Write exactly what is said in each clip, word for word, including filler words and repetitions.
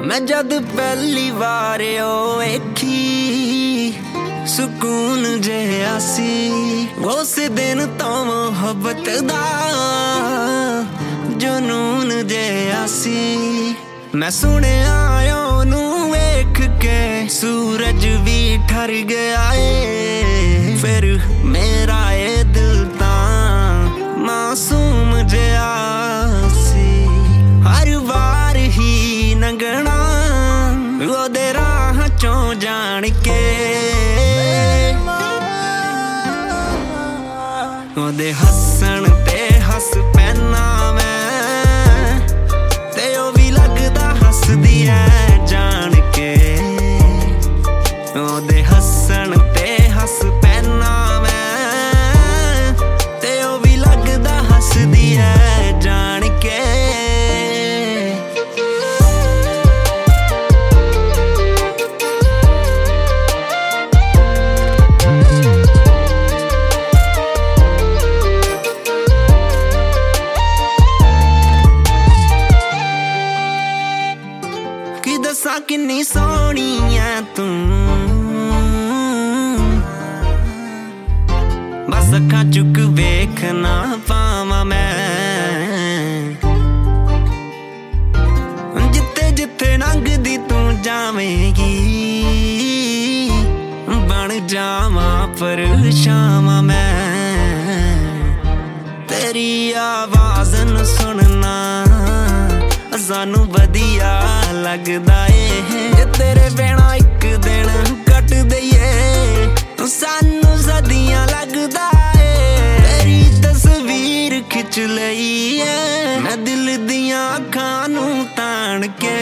मैं जद पहली बार ओ वेखी सुकून जे आसी उस दिन तो मोहब्बत दा जुनून जे आसी। मैं सुनिया ओनू वेख के सूरज भी ठर गया है, फिर मेरा ये दिल तां मासूम जिहा सी। हर बार ही नंगना ओदे राह चों जान के, ओदे हसन ते हस पैना मैं, ते ओ भी लगदा हसदी है जान के। ओदे हसन ते हस पैना मैं, ते ओ भी लगदा हसदी है जान के। दसा किन्नी सोहनी है तू, बस अखां चुक वेख ना पावां मैं। जिथे जिथे लंघदी तू जावेगी बन जावां परछावां मैं। तेरी आवाज़ नूं सुनना सानू वधिया लगदा ए, तेरे बिना एक दिन कट दईए सानू सदियां लगदा ए। तेरी तस्वीर खिच लई है मैं दिल दियां अखां नू तान के,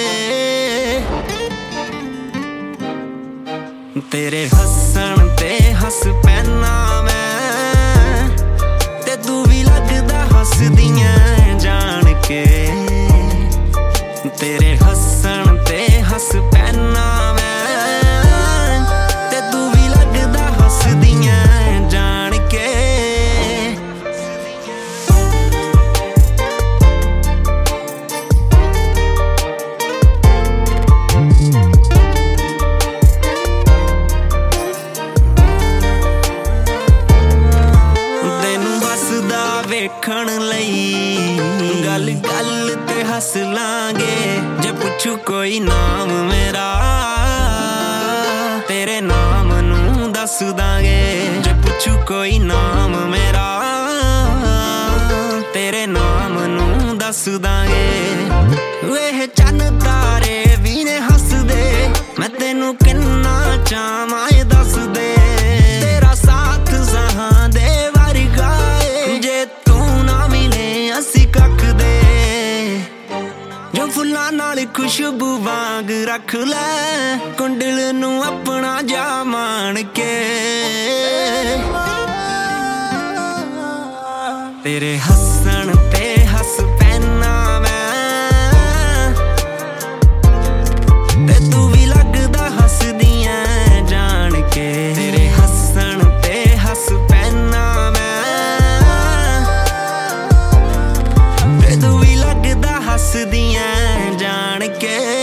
तेरे हसन ते हस पैना मैं, ते तू भी लगदा हसदियां जान के। तेरे हसन ते हस पैना मैं, ते तू भी लगदा हसदियां जान के। तेनू हसदा वेखण लई गल गल ते हस लांगे, जे पुछू कोई नाम मेरा तेरे नाम नू दस दांगे। जे पुछू कोई नाम मेरा तेरे नाम नू दस दांगे। वेह चन्न तारे भी ने हस दे, मैं तेनू किन्ना चावां ए दस दे। तेरा साथ सहां दे वर्गा ए, जे तू ना मिले असी कख दे। जो फुल्लां नाल खुशबू वांग रख लै कुंडल नू अपना जा मान के। तेरे हसन ते हस पैना मैं, ते तू भी लगदा हसदियां जान के। तेरे हसन ते हस पैना मैं, ते तू भी लगदा हसदियां जान के।